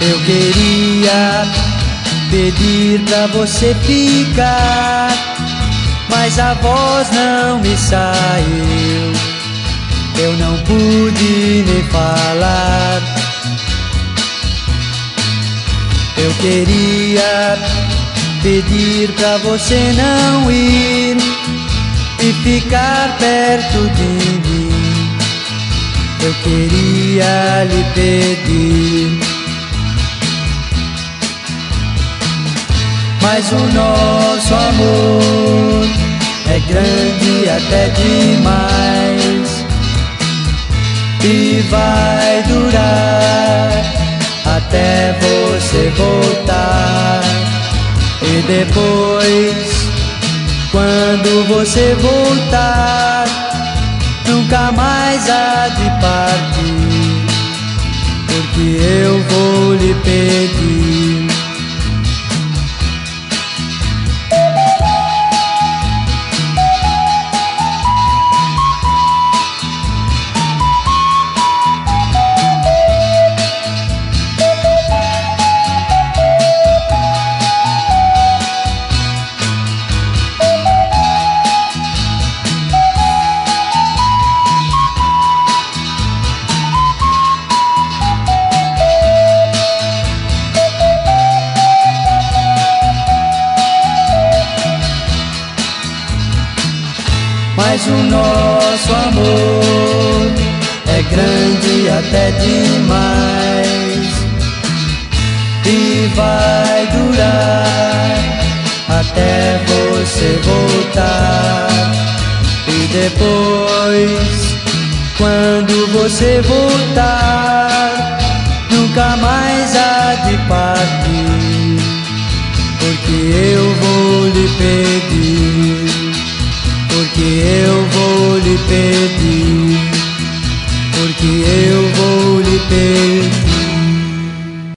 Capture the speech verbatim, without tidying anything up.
Eu queria pedir pra você ficar, mas a voz não me saiu. Eu não pude nem falar. Eu queria pedir pra você não ir e ficar perto de mim. Eu queria lhe pedir, mas o nosso amor é grande até demais e vai durar até você voltar. E depois, quando você voltar, nunca mais há de partir, porque eu vou lhe pedir. Mas o nosso amor é grande até demais e vai durar até você voltar. E depois, quando você voltar, nunca mais há de partir, porque eu vou lhe pedir. Porque eu vou lhe pedir, porque eu vou lhe pedir.